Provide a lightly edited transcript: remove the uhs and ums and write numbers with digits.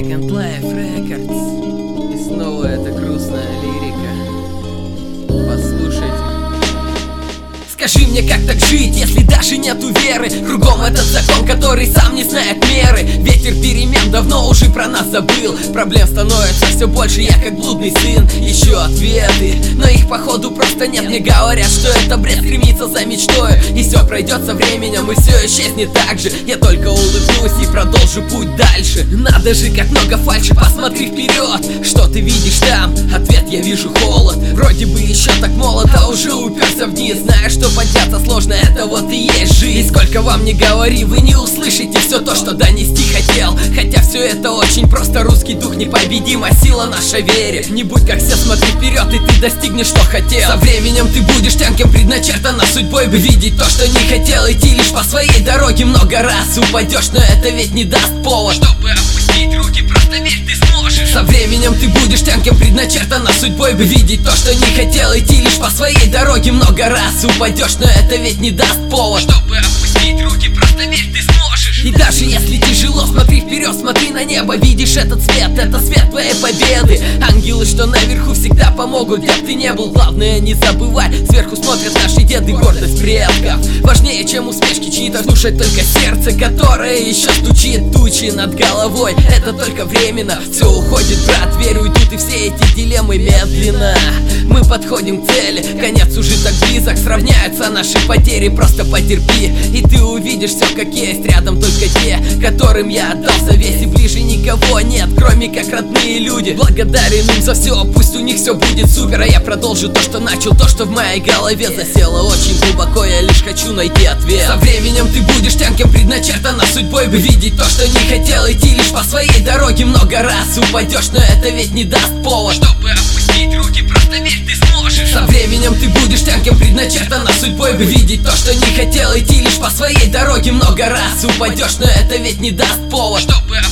Second Life Records. И снова эта грустная лирика. Послушайте. Скажи мне, как так жить, если даже нету веры? Кругом этот закон, который сам не знает меры. Ветер перемен давно уже про нас забыл. Проблем становится все больше, я как блудный сын. Ищу ответы, но их походу просто нет. Мне говорят, что это бред, стремиться за мечтою. И все пройдет со временем, и все исчезнет так же. Я только улыбнусь и продолжу путь дальше. Надо же, как много фальши, посмотри вперед. Что ты видишь там? Ответ: я вижу холод. Вроде бы еще так молод, а уже уперся вниз. Знаешь, что подняться сложно, это вот и есть жизнь. И сколько вам не говори, вы не услышите все то, что донести хотел. Хотя все это очень просто, русский дух непобедима, сила наша вере. Не будь как все, смотри вперед, и ты достигнешь, что хотел. Со временем ты будешь тем, кем предначертано судьбой бы видеть то, что не хотел. Идти лишь по своей дороге, много раз упадешь, но это ведь не даст повод, чтобы опустить руки, просто верь, ты сможешь. Со временем ты будешь тем, кем предначертано судьбой бы видеть то, что не хотел. Идти лишь по своей дороге, много раз упадешь, но это ведь не даст повод, чтобы опустить руки, просто верь, ты сможешь. И даже если тяжело, смотри вперед, смотри на небо. Видишь этот свет, это свет твоей победы. Ангелы, что наверху, всегда помогут, где б ты не был. Главное, не забывай, сверху смотрят наши деды, гордость предков. Важнее, чем успешки чьи-то, слушать только сердце, которое еще стучит. Тучи над головой, это только временно. Все уходит, брат, верь, уйдут и все эти дилеммы медленно. Мы подходим к цели, конец уже так близок. Сравняются наши потери, просто потерпи, и ты увидишь все как есть. Рядом только те, которым я отдался весь, и ближе никого нет, кроме как родные люди. Благодарен им за все, пусть у них все будет супер. А я продолжу то, что начал, то, что в моей голове засело очень глубоко. Я лишь хочу найти ответ. Со временем ты будешь тем, кем предначертано судьбой бы видеть то, что не хотел. Идти лишь по своей дороге, много раз упадешь, но это ведь не даст повод, чтобы опустить руки, просто верь, ты сможешь. Со временем ты будешь тем, кем предначертано судьбой бы видеть то, что не хотел. Идти лишь по своей дороге, много раз упадешь, но это ведь не даст повод, чтобы